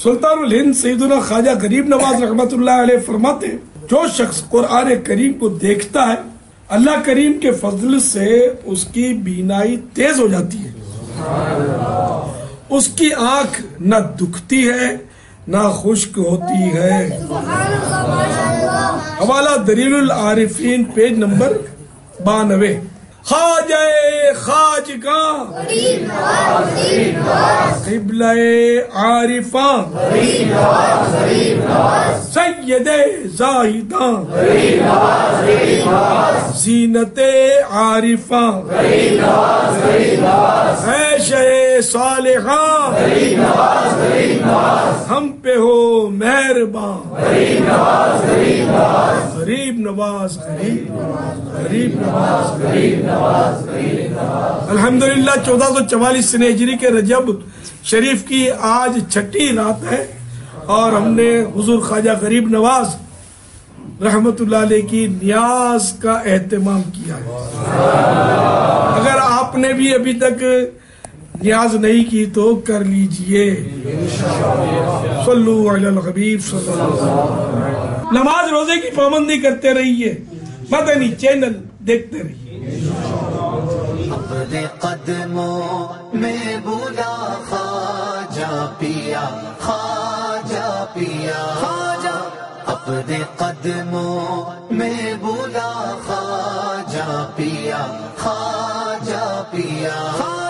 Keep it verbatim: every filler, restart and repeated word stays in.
سلطان الہند سیدنا خواجہ غریب نواز رحمت اللہ علیہ فرماتے ہیں جو شخص قرآن کریم کو دیکھتا ہے اللہ کریم کے فضل سے اس کی بینائی تیز ہو جاتی ہے، اس کی آنکھ نہ دکھتی ہے نہ خشک ہوتی ہے۔ حوالہ دلیل العارفین پیج نمبر بانوے۔ خواجہ خواجگاں قبلہ عارفاں سید زاہداں زینت عارفاں عیش صالحاں ہم پہ ہو مہرباں۔ غریب نواز غریب غریب نواز غریب الحمدللہ چودہ سو چوالیس سنہ ہجری کے رجب شریف کی آج چھٹی رات ہے اور ہم نے حضور خواجہ غریب نواز رحمت اللہ علیہ کی نیاز کا اہتمام کیا ہے۔ اگر آپ نے بھی ابھی تک نیاز نہیں کی تو کر لیجئے۔ صلو علی الحبیب صلی اللہ علیہ وسلم۔ نماز روزے کی پابندی کرتے رہیے، مدنی چینل دیکھتے رہیے۔ اپنے قدموں میں بولا خواجہ پیا خواجہ پیا خواجہ، اپنے قدموں میں بولا خواجہ پیا خواجہ پیا۔